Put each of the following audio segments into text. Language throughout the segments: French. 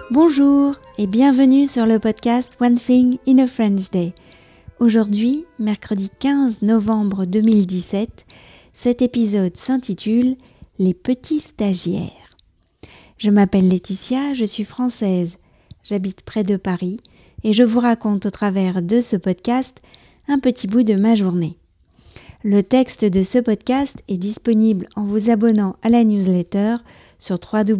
Bonjour et bienvenue sur le podcast One Thing in a French Day. Aujourd'hui, mercredi 15 novembre 2017, cet épisode s'intitule « Les petits stagiaires ». Je m'appelle Laetitia, je suis française, j'habite près de Paris et je vous raconte au travers de ce podcast un petit bout de ma journée. Le texte de ce podcast est disponible en vous abonnant à la newsletter sur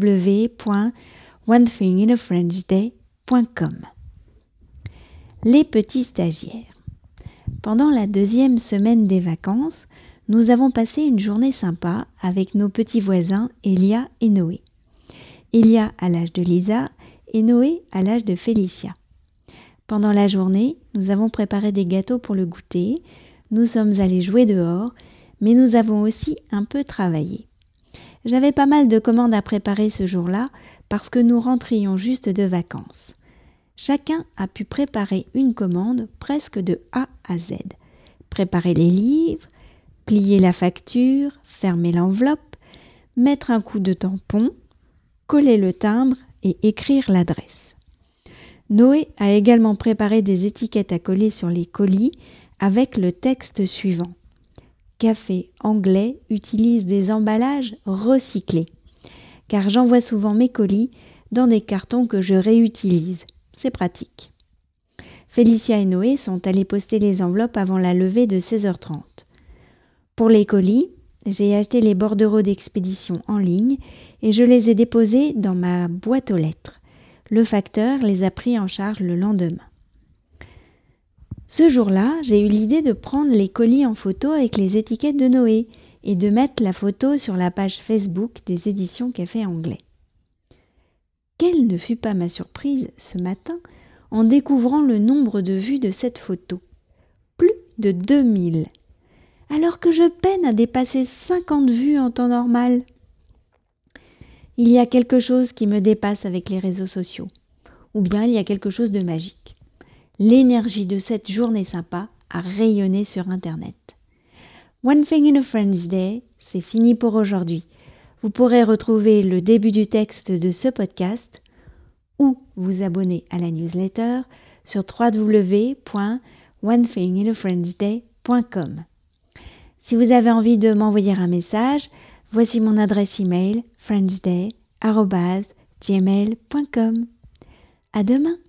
www.onethinginafrenchday.com. Les petits stagiaires. Pendant la deuxième semaine des vacances, nous avons passé une journée sympa avec nos petits voisins Elia et Noé. Elia à l'âge de Lisa et Noé à l'âge de Félicia. Pendant la journée, nous avons préparé des gâteaux pour le goûter, nous sommes allés jouer dehors, mais nous avons aussi un peu travaillé. J'avais pas mal de commandes à préparer ce jour-là parce que nous rentrions juste de vacances. Chacun a pu préparer une commande presque de A à Z. Préparer les livres, plier la facture, fermer l'enveloppe, mettre un coup de tampon, coller le timbre et écrire l'adresse. Noé a également préparé des étiquettes à coller sur les colis avec le texte suivant. Café anglais utilise des emballages recyclés, car j'envoie souvent mes colis dans des cartons que je réutilise. C'est pratique. Félicia et Noé sont allés poster les enveloppes avant la levée de 16h30. Pour les colis, j'ai acheté les bordereaux d'expédition en ligne et je les ai déposés dans ma boîte aux lettres. Le facteur les a pris en charge le lendemain. Ce jour-là, j'ai eu l'idée de prendre les colis en photo avec les étiquettes de Noé et de mettre la photo sur la page Facebook des éditions Café Anglais. Quelle ne fut pas ma surprise ce matin en découvrant le nombre de vues de cette photo. Plus de 2000. Alors que je peine à dépasser 50 vues en temps normal. Il y a quelque chose qui me dépasse avec les réseaux sociaux. Ou bien il y a quelque chose de magique. L'énergie de cette journée sympa a rayonné sur Internet. One Thing in a French Day, c'est fini pour aujourd'hui. Vous pourrez retrouver le début du texte de ce podcast ou vous abonner à la newsletter sur www.onethinginafrenchday.com. Si vous avez envie de m'envoyer un message, voici mon adresse email frenchday@gmail.com. À demain!